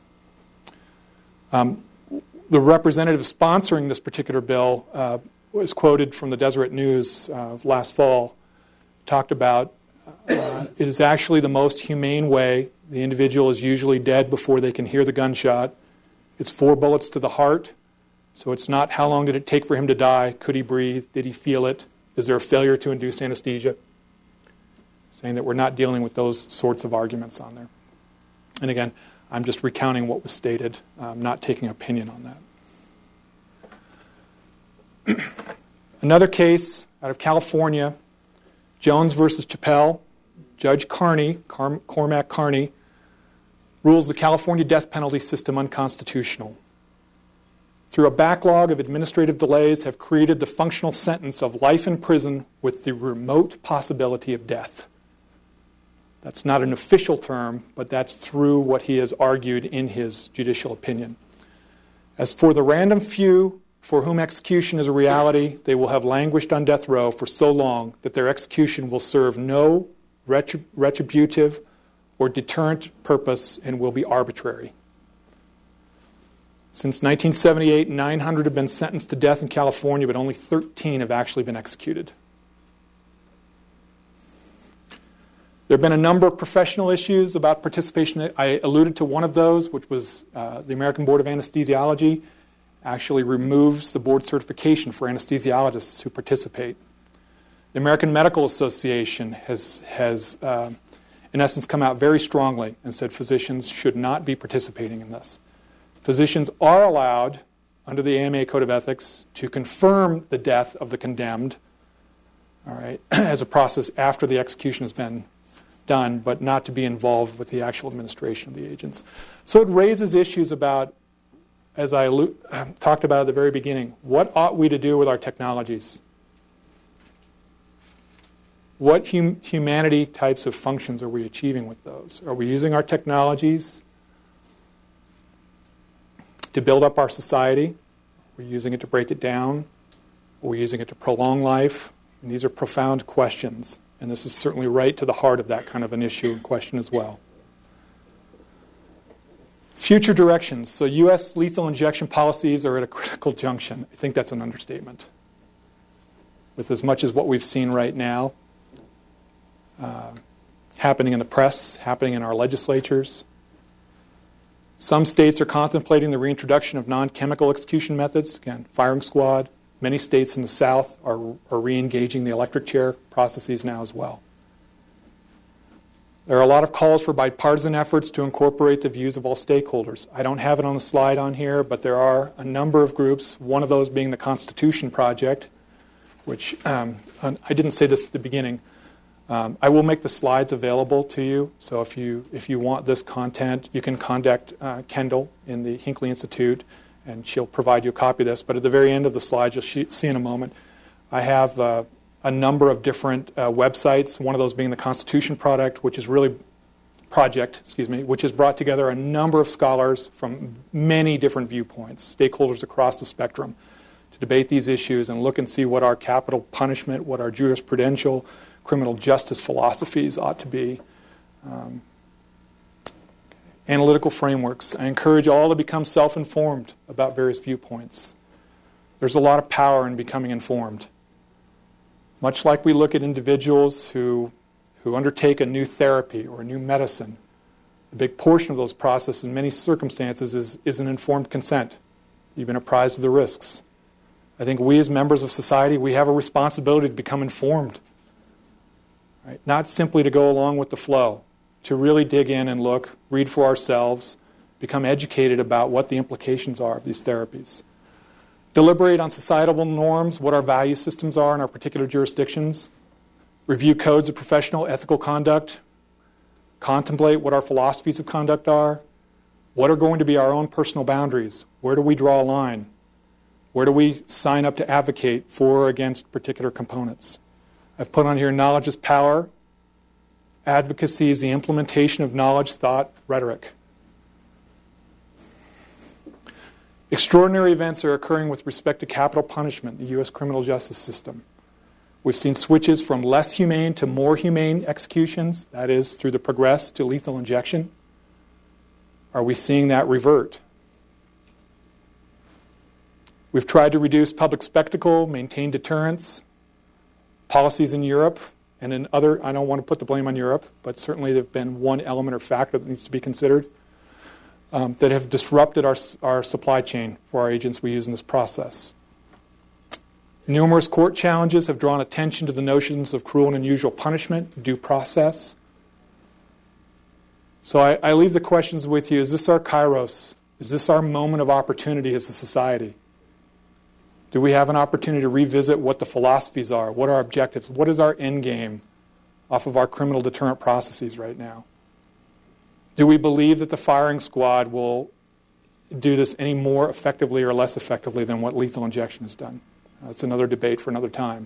Um, the representative sponsoring this particular bill uh, was quoted from the Deseret News uh, last fall, talked about uh, it is actually the most humane way. The individual is usually dead before they can hear the gunshot. It's four bullets to the heart, so it's not how long did it take for him to die, could he breathe, did he feel it, is there a failure to induce anesthesia? Saying that we're not dealing with those sorts of arguments on there. And again, I'm just recounting what was stated, um, not taking opinion on that. Another case out of California, Jones versus Chappelle. Judge Carney, Car- Cormac Carney, rules the California death penalty system unconstitutional. Through a backlog of administrative delays, have created the functional sentence of life in prison with the remote possibility of death. That's not an official term, but that's through what he has argued in his judicial opinion. As for the random few for whom execution is a reality, they will have languished on death row for so long that their execution will serve no retrib- retributive or deterrent purpose and will be arbitrary. Since nineteen seventy-eight, nine hundred have been sentenced to death in California, but only thirteen have actually been executed. There have been a number of professional issues about participation. I alluded to one of those, which was uh, the American Board of Anesthesiology actually removes the board certification for anesthesiologists who participate. The American Medical Association has, has uh, in essence, come out very strongly and said physicians should not be participating in this. Physicians are allowed, under the A M A Code of Ethics, to confirm the death of the condemned, all right, as a process after the execution has been done, but not to be involved with the actual administration of the agents. So it raises issues about, as I allude, talked about at the very beginning, what ought we to do with our technologies? What hum- humanity types of functions are we achieving with those? Are we using our technologies to build up our society? Are we using it to break it down? Are we using it to prolong life? And these are profound questions, and this is certainly right to the heart of that kind of an issue and question as well. Future directions. So U S lethal injection policies are at a critical junction. I think that's an understatement. With as much as what we've seen right now uh, happening in the press, happening in our legislatures. Some states are contemplating the reintroduction of non-chemical execution methods, again, firing squad, Many states in the South are, are re-engaging the electric chair processes now as well. There are a lot of calls for bipartisan efforts to incorporate the views of all stakeholders. I don't have it on the slide on here, but there are a number of groups, one of those being the Constitution Project, which um, I didn't say this at the beginning. Um, I will make the slides available to you, so if you if you want this content, you can contact uh, Kendall in the Hinckley Institute, and she'll provide you a copy of this. But at the very end of the slides, you'll see in a moment, I have uh, a number of different uh, websites, one of those being the Constitution Project, which is really project, excuse me, which has brought together a number of scholars from many different viewpoints, stakeholders across the spectrum, to debate these issues and look and see what our capital punishment, what our jurisprudential, criminal justice philosophies ought to be. Um, analytical frameworks. I encourage all to become self-informed about various viewpoints. There's a lot of power in becoming informed. Much like we look at individuals who, who undertake a new therapy or a new medicine, a big portion of those processes in many circumstances is, is an informed consent, even apprised of the risks. I think we as members of society, we have a responsibility to become informed. Right? Not simply to go along with the flow, to really dig in and look, read for ourselves, become educated about what the implications are of these therapies. Deliberate on societal norms, what our value systems are in our particular jurisdictions. Review codes of professional ethical conduct. Contemplate what our philosophies of conduct are. What are going to be our own personal boundaries? Where do we draw a line? Where do we sign up to advocate for or against particular components? I've put on here knowledge is power. Advocacy is the implementation of knowledge, thought, rhetoric. Extraordinary events are occurring with respect to capital punishment in the U S criminal justice system. We've seen switches from less humane to more humane executions, that is, through the progress to lethal injection. Are we seeing that revert? We've tried to reduce public spectacle, maintain deterrence. Policies in Europe and in other, I don't want to put the blame on Europe, but certainly there have been one element or factor that needs to be considered. Um, that have disrupted our, our supply chain for our agents we use in this process. Numerous court challenges have drawn attention to the notions of cruel and unusual punishment, due process. So I, I leave the questions with you. Is this our kairos? Is this our moment of opportunity as a society? Do we have an opportunity to revisit what the philosophies are? What are our objectives? What is our end game off of our criminal deterrent processes right now? Do we believe that the firing squad will do this any more effectively or less effectively than what lethal injection has done? That's another debate for another time.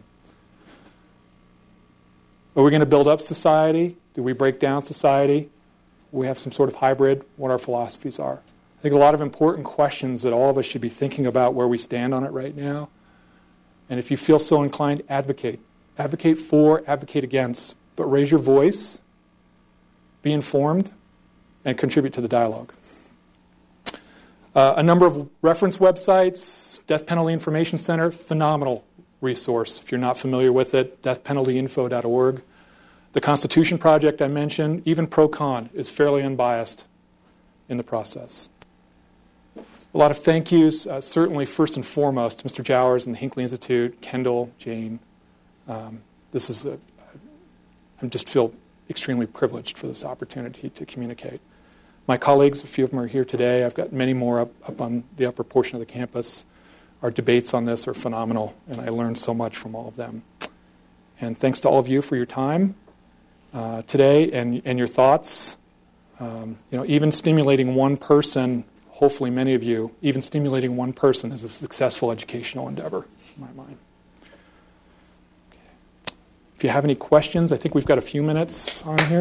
Are we going to build up society? Do we break down society? We have some sort of hybrid, what our philosophies are. I think a lot of important questions that all of us should be thinking about where we stand on it right now. And if you feel so inclined, advocate. Advocate for, advocate against. But raise your voice, be informed, and contribute to the dialogue. Uh, a number of reference websites, Death Penalty Information Center, phenomenal resource. If you're not familiar with it, death penalty info dot org. The Constitution Project I mentioned, even ProCon is fairly unbiased in the process. A lot of thank yous, uh, certainly first and foremost to Mister Jowers and the Hinckley Institute, Kendall, Jane. Um, this is, a, I just feel extremely privileged for this opportunity to communicate. My colleagues, a few of them are here today. I've got many more up, up on the upper portion of the campus. Our debates on this are phenomenal, and I learned so much from all of them. And thanks to all of you for your time uh, today and, and your thoughts. Um, you know, even stimulating one person, hopefully many of you, even stimulating one person is a successful educational endeavor, in my mind. Okay. If you have any questions, I think we've got a few minutes on here.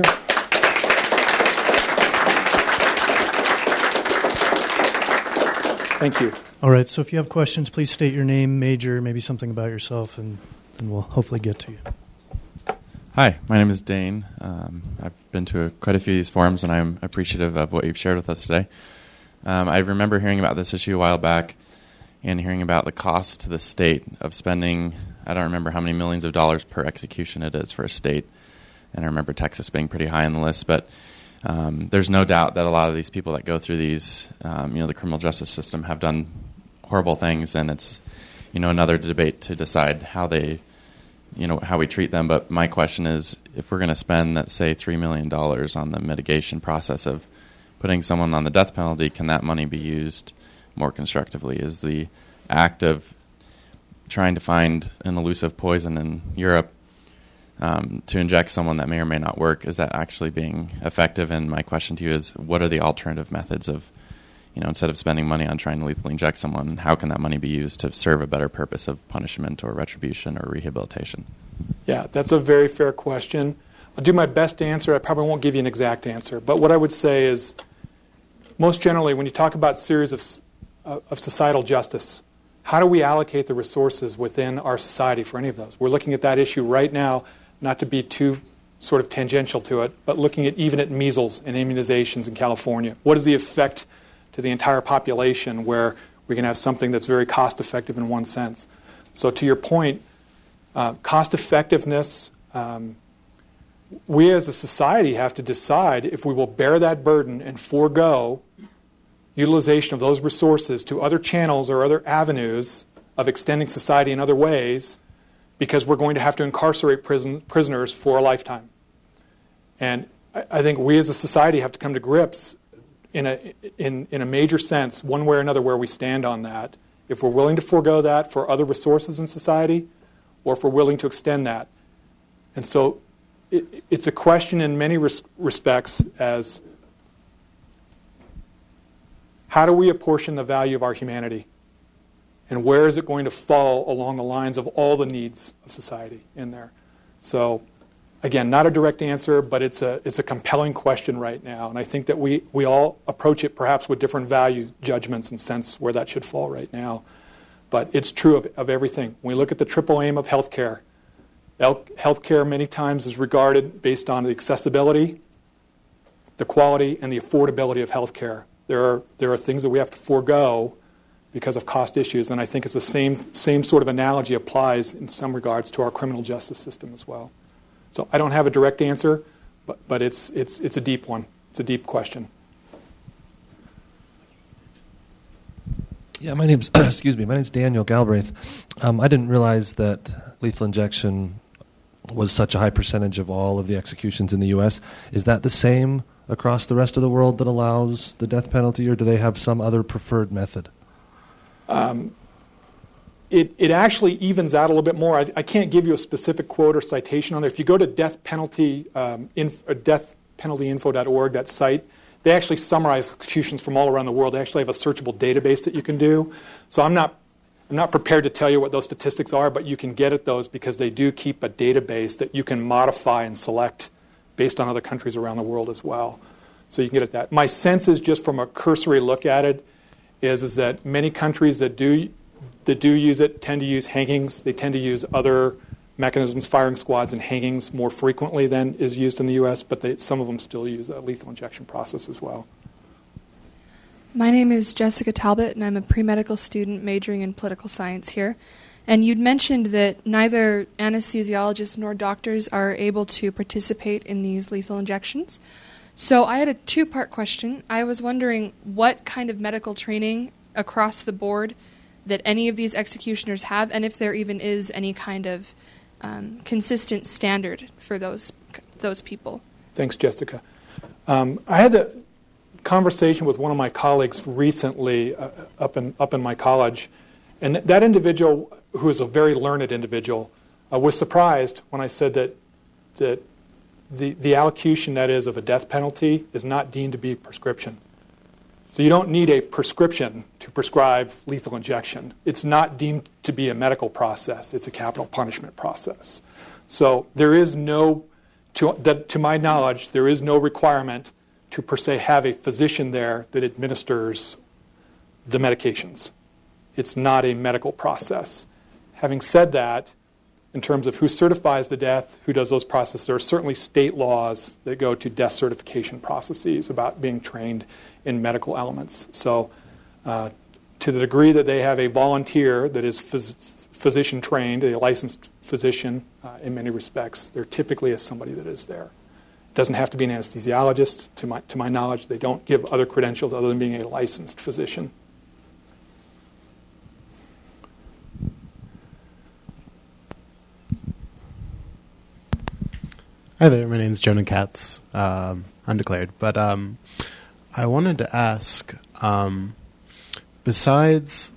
Thank you. All right, so if you have questions, please state your name, major, maybe something about yourself, and, and we'll hopefully get to you. Hi, my name is Dane. Um, I've been to a, quite a few of these forums, and I'm appreciative of what you've shared with us today. Um, I remember hearing about this issue a while back and hearing about the cost to the state of spending, I don't remember how many millions of dollars per execution it is for a state. And I remember Texas being pretty high on the list, but Um, there's no doubt that a lot of these people that go through these, um, you know, the criminal justice system have done horrible things, and it's, you know, another debate to decide how they, you know, how we treat them. But my question is, if we're going to spend, let's say, three million dollars on the mitigation process of putting someone on the death penalty, can that money be used more constructively? Is the act of trying to find an elusive poison in Europe um, to inject someone that may or may not work, is that actually being effective? And my question to you is, what are the alternative methods of, you know, instead of spending money on trying to lethally inject someone, how can that money be used to serve a better purpose of punishment or retribution or rehabilitation? Yeah, that's a very fair question. I'll do my best to answer. I probably won't give you an exact answer. But what I would say is, most generally, when you talk about series of, uh, of societal justice, how do we allocate the resources within our society for any of those? We're looking at that issue right now, not to be too sort of tangential to it, but looking at even at measles and immunizations in California. What is the effect to the entire population where we can have something that's very cost-effective in one sense? So to your point, uh, cost-effectiveness, um, we as a society have to decide if we will bear that burden and forego utilization of those resources to other channels or other avenues of extending society in other ways, because we're going to have to incarcerate prison, prisoners for a lifetime. And I, I think we as a society have to come to grips in a, in, in a major sense, one way or another, where we stand on that. If we're willing to forego that for other resources in society, or if we're willing to extend that. And so it, it's a question in many res- respects as, how do we apportion the value of our humanity? And where is it going to fall along the lines of all the needs of society in there? So, again, not a direct answer, but it's a it's a compelling question right now. And I think that we, we all approach it perhaps with different value judgments and sense where that should fall right now. But it's true of, of everything. When we look at the triple aim of healthcare, healthcare many times is regarded based on the accessibility, the quality, and the affordability of healthcare. There are there are things that we have to forego because of cost issues, and I think it's the same same sort of analogy applies in some regards to our criminal justice system as well. So I don't have a direct answer, but but it's it's it's a deep one. It's a deep question. Yeah, my name's excuse me. My name's Daniel Galbraith. Um, I didn't realize that lethal injection was such a high percentage of all of the executions in the U S. Is that the same across the rest of the world that allows the death penalty, or do they have some other preferred method? Um, it, it actually evens out a little bit more. I, I can't give you a specific quote or citation on there. If you go to death penalty, um, inf, uh, death penalty info dot org, that site, they actually summarize executions from all around the world. They actually have a searchable database that you can do. So I'm not I'm not prepared to tell you what those statistics are, but you can get at those because they do keep a database that you can modify and select based on other countries around the world as well. So you can get at that. My sense is, just from a cursory look at it, is, is that many countries that do that do use it tend to use hangings. They tend to use other mechanisms, firing squads and hangings, more frequently than is used in the U S, but they, some of them still use a lethal injection process as well. My name is Jessica Talbot, and I'm a pre-medical student majoring in political science here. And you'd mentioned that neither anesthesiologists nor doctors are able to participate in these lethal injections. So I had a two-part question. I was wondering what kind of medical training across the board that any of these executioners have, and if there even is any kind of um, consistent standard for those those people. Thanks, Jessica. Um, I had a conversation with one of my colleagues recently uh, up in up in my college, and that individual, who is a very learned individual, uh, was surprised when I said that that the, the allocution, that is, of a death penalty is not deemed to be prescription. So you don't need a prescription to prescribe lethal injection. It's not deemed to be a medical process. It's a capital punishment process. So there is no, to, that, to my knowledge, there is no requirement to per se have a physician there that administers the medications. It's not a medical process. Having said that, in terms of who certifies the death, who does those processes, there are certainly state laws that go to death certification processes about being trained in medical elements. So uh, to the degree that they have a volunteer that is phys- physician trained, a licensed physician uh, in many respects, there typically is somebody that is there. It doesn't have to be an anesthesiologist. To my, to my knowledge, they don't give other credentials other than being a licensed physician. Hi there, my name is Jonah Katz, um, undeclared. But um, I wanted to ask, um, besides...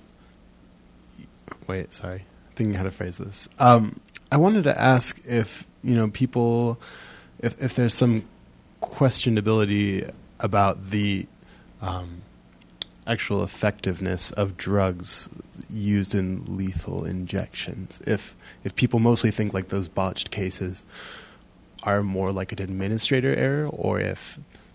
Wait, sorry. Thinking how to phrase this. Um, I wanted to ask if, you know, people... If, if there's some questionability about the um, actual effectiveness of drugs used in lethal injections. If if people mostly think like those botched cases are more like an administrator error, or if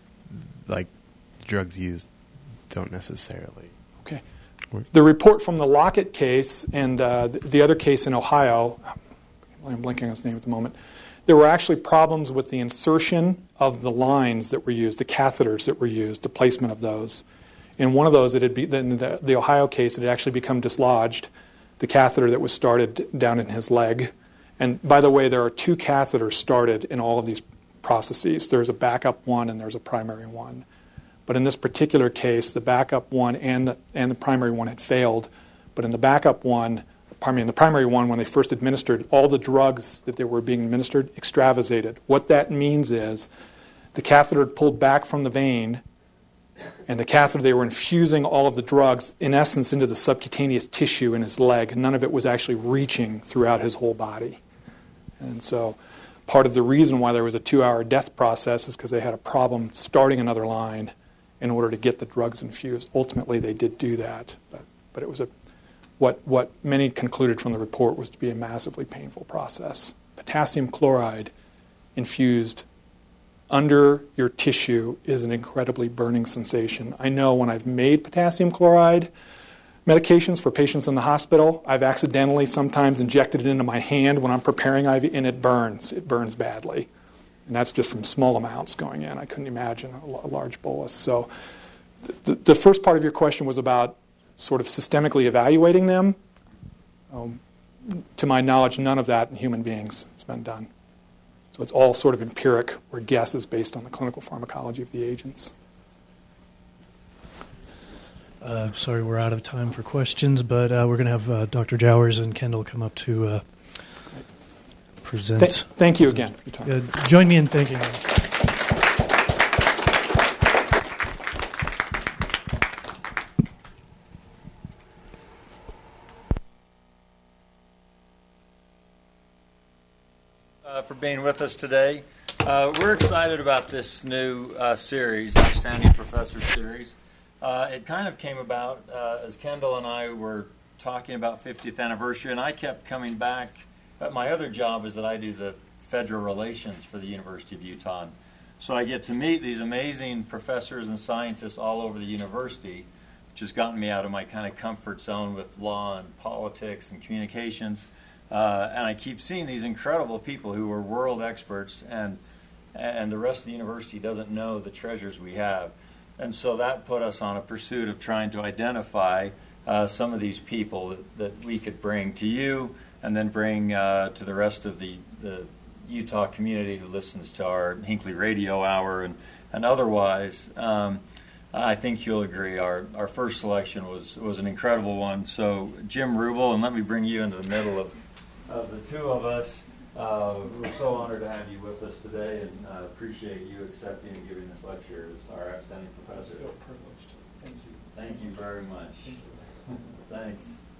like drugs used don't necessarily. Okay. The report from the Lockett case and uh, the, the other case in Ohio, I'm blanking on his name at the moment, there were actually problems with the insertion of the lines that were used, the catheters that were used, the placement of those. In one of those, it had be, in the, the Ohio case, it had actually become dislodged, the catheter that was started down in his leg. And by the way, there are two catheters started in all of these processes. There's a backup one and there's a primary one. But in this particular case, the backup one and the, and the primary one had failed. But in the backup one, pardon me, in the primary one, when they first administered, all the drugs that they were being administered extravasated. What that means is the catheter had pulled back from the vein, and the catheter, they were infusing all of the drugs, in essence, into the subcutaneous tissue in his leg. None of it was actually reaching throughout his whole body. And so part of the reason why there was a two-hour death process is because they had a problem starting another line in order to get the drugs infused. Ultimately, they did do that, but, but it was a what, what many concluded from the report was to be a massively painful process. Potassium chloride infused under your tissue is an incredibly burning sensation. I know when I've made potassium chloride medications for patients in the hospital, I've accidentally sometimes injected it into my hand when I'm preparing I V, and it burns. It burns badly. And that's just from small amounts going in. I couldn't imagine a, a large bolus. So the, the first part of your question was about sort of systemically evaluating them. Um, to my knowledge, none of that in human beings has been done. So it's all sort of empiric or guesses based on the clinical pharmacology of the agents. Uh, sorry, we're out of time for questions, but uh, we're going to have uh, Doctor Jowers and Kendall come up to uh, present. Th- thank you again for your time. Uh, join me in thanking them. Uh, for being with us today. Uh, we're excited about this new uh, series, Outstanding Professor Series. Uh, it kind of came about uh, as Kendall and I were talking about fiftieth anniversary, and I kept coming back. But my other job is that I do the federal relations for the University of Utah. So I get to meet these amazing professors and scientists all over the university, which has gotten me out of my kind of comfort zone with law and politics and communications. Uh, and I keep seeing these incredible people who are world experts, and and the rest of the university doesn't know the treasures we have. And so that put us on a pursuit of trying to identify uh, some of these people that, that we could bring to you and then bring uh, to the rest of the, the Utah community who listens to our Hinckley Radio Hour and, and otherwise. Um, I think you'll agree our, our first selection was, was an incredible one. So Jim Rubel, and let me bring you into the middle of Of the two of us. Uh, we're so honored to have you with us today, and uh, appreciate you accepting and giving this lecture as our outstanding professor. I feel privileged. Thank you. Thank you very much. Thank you. Thanks.